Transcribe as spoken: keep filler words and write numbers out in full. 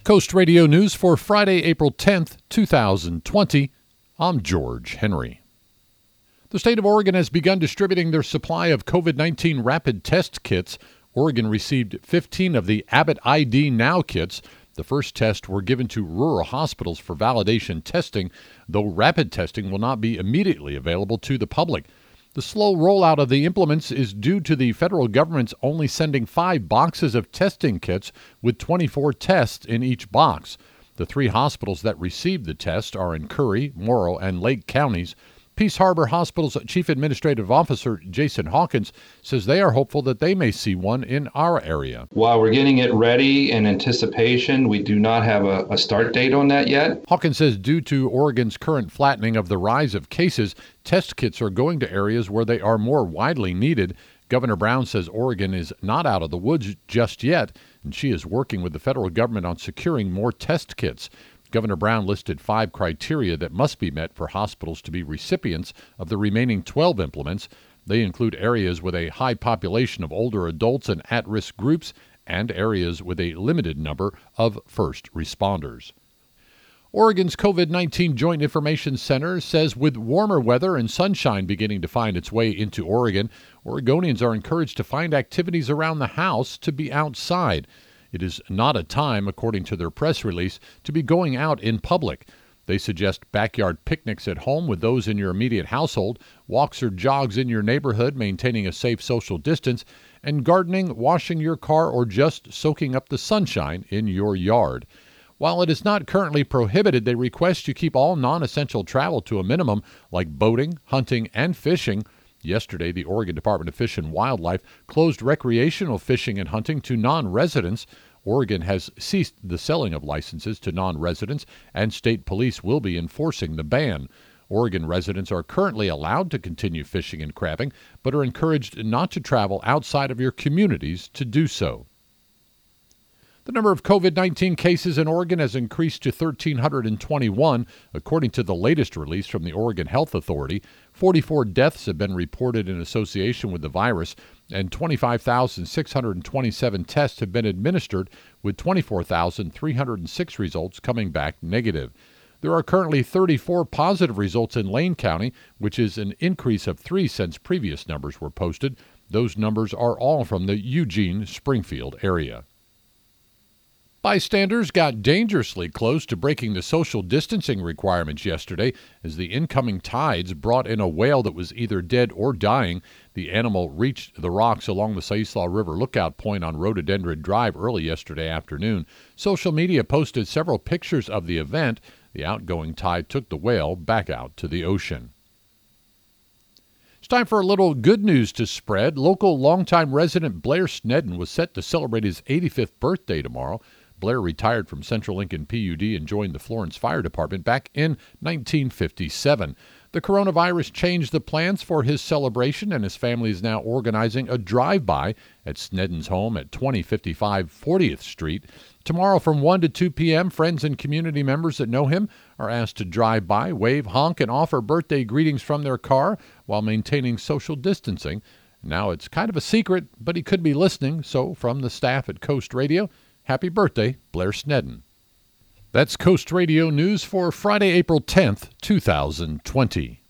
Coast Radio News for Friday, April tenth, two thousand twenty. I'm George Henry. The state of Oregon has begun distributing their supply of covid nineteen rapid test kits. Oregon received fifteen of the Abbott I D Now kits. The first tests were given to rural hospitals for validation testing, though rapid testing will not be immediately available to the public. The slow rollout of the implements is due to the federal government's only sending five boxes of testing kits with twenty-four tests in each box. The three hospitals that received the test are in Curry, Morrow, and Lake counties. Peace Harbor Hospital's Chief Administrative Officer Jason Hawkins says they are hopeful that they may see one in our area. While we're getting it ready in anticipation, we do not have a, a start date on that yet. Hawkins says due to Oregon's current flattening of the rise of cases, test kits are going to areas where they are more widely needed. Governor Brown says Oregon is not out of the woods just yet, and she is working with the federal government on securing more test kits. Governor Brown listed five criteria that must be met for hospitals to be recipients of the remaining twelve implements. They include areas with a high population of older adults and at-risk groups and areas with a limited number of first responders. Oregon's covid nineteen Joint Information Center says with warmer weather and sunshine beginning to find its way into Oregon, Oregonians are encouraged to find activities around the house to be outside. It is not a time, according to their press release, to be going out in public. They suggest backyard picnics at home with those in your immediate household, walks or jogs in your neighborhood, maintaining a safe social distance, and gardening, washing your car, or just soaking up the sunshine in your yard. While it is not currently prohibited, they request you keep all non-essential travel to a minimum, like boating, hunting, and fishing. Yesterday, the Oregon Department of Fish and Wildlife closed recreational fishing and hunting to non-residents. Oregon has ceased the selling of licenses to non-residents, and state police will be enforcing the ban. Oregon residents are currently allowed to continue fishing and crabbing, but are encouraged not to travel outside of your communities to do so. The number of covid nineteen cases in Oregon has increased to one thousand three hundred twenty-one, according to the latest release from the Oregon Health Authority. forty-four deaths have been reported in association with the virus, and twenty-five thousand six hundred twenty-seven tests have been administered, with twenty-four thousand three hundred six results coming back negative. There are currently thirty-four positive results in Lane County, which is an increase of three since previous numbers were posted. Those numbers are all from the Eugene-Springfield area. Bystanders got dangerously close to breaking the social distancing requirements yesterday as the incoming tides brought in a whale that was either dead or dying. The animal reached the rocks along the Siuslaw River lookout point on Rhododendron Drive early yesterday afternoon. Social media posted several pictures of the event. The outgoing tide took the whale back out to the ocean. It's time for a little good news to spread. Local longtime resident Blair Snedden was set to celebrate his eighty-fifth birthday tomorrow. Blair retired from Central Lincoln P U D and joined the Florence Fire Department back in nineteen fifty-seven. The coronavirus changed the plans for his celebration, and his family is now organizing a drive-by at Snedden's home at twenty fifty-five fortieth Street. Tomorrow from one to two p.m., friends and community members that know him are asked to drive by, wave, honk, and offer birthday greetings from their car while maintaining social distancing. Now it's kind of a secret, but he could be listening, so from the staff at Coast Radio, happy birthday, Blair Snedden. That's Coast Radio News for Friday, April tenth, two thousand twenty.